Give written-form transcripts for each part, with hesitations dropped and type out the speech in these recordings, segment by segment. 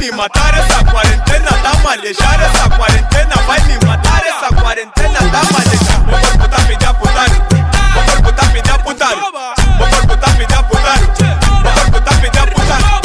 me matar, essa quarentena tá a malejar. Essa quarentena vai me matar, essa quarentena tá a malejar. Meu corpo tá pedindo a putario, meu corpo tá pedindo a putario, meu corpo tá pedindo a putario, meu corpo tá pedindo a putario.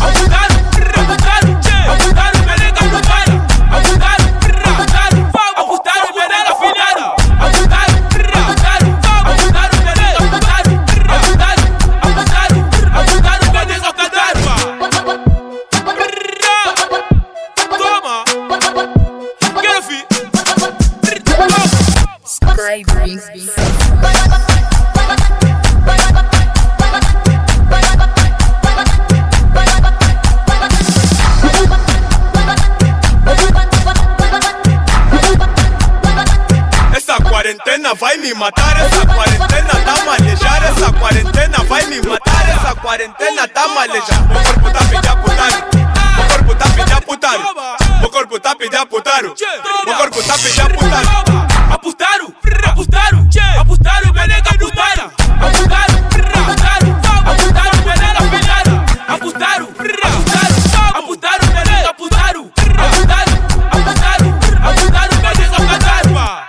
Essa quarentena vai me matar, essa quarentena tá a malejar. Essa quarentena vai me matar, essa quarentena tá a malejar. Meu corpo tá pedindo a putario, meu corpo tá pedindo a putario, meu corpo tá pedindo a putario, meu corpo tá pedindo a putario. Aputario, aputario, aputario, belega aputario, aputario, aputario, aputario, belega filhada, aputario, aputario, aputario, belega aputario, aputario, aputario, aputario, belega catarpa.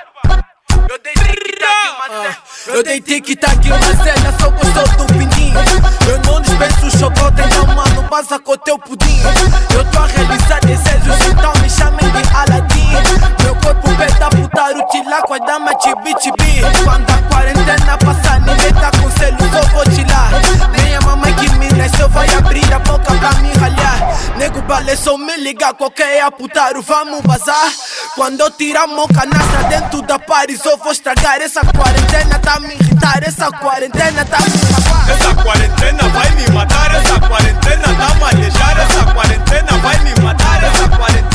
Eu dei tic-tac, mas ela só gostou do pinguinho. Eu não dispenso o chocolate, então mano, passa com o teu pudim. Eu tô a realizar desejos, então me chamem de Aladdin. Meu corpo pede a putar o tilar com a dama chibi-chibi. Quando a quarentena passar, ninguém tá com selo, só vou tirar. Nem a mamãe que me nasceu vai abrir a boca pra me ralhar. Nego balé, só me ligar, qualquer é a putario, vamos bazar. Quando eu tirar mão canastra dentro da Paris, eu vou estragar. Essa quarentena tá a me irritar, essa quarentena tá a me matar. Essa quarentena vai me matar, essa quarentena tá a malejar. Essa quarentena vai me matar, essa quarentena